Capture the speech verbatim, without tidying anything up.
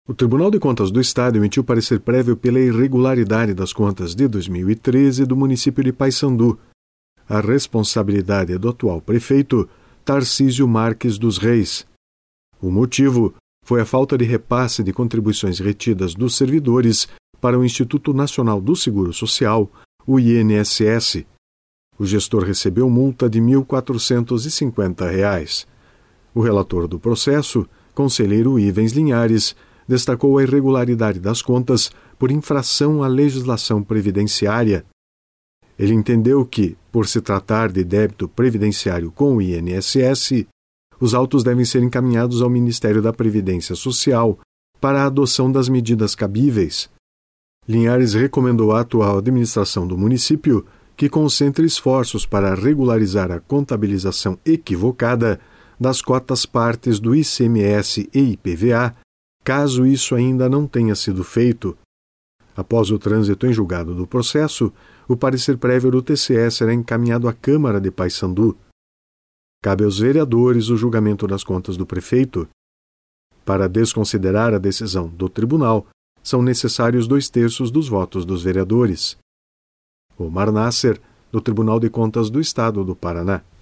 O Tribunal de Contas do Estado emitiu parecer prévio pela irregularidade das contas de dois mil e treze do município de Paysandu. A responsabilidade é do atual prefeito, Tarcísio Marques dos Reis. O motivo foi a falta de repasse de contribuições retidas dos servidores para o Instituto Nacional do Seguro Social, o I N S S. O gestor recebeu multa de mil quatrocentos e cinquenta reais. O relator do processo, conselheiro Ivens Linhares, destacou a irregularidade das contas por infração à legislação previdenciária. Ele entendeu que, por se tratar de débito previdenciário com o I N S S, os autos devem ser encaminhados ao Ministério da Previdência Social para a adoção das medidas cabíveis. Linhares recomendou à atual administração do município que concentre esforços para regularizar a contabilização equivocada das cotas partes do I C M S e I P V A, caso isso ainda não tenha sido feito. Após o trânsito em julgado do processo, o parecer prévio do T C E será encaminhado à Câmara de Paysandu. Cabe aos vereadores o julgamento das contas do prefeito. Para desconsiderar a decisão do tribunal, são necessários dois terços dos votos dos vereadores. Omar Nasser, do Tribunal de Contas do Estado do Paraná.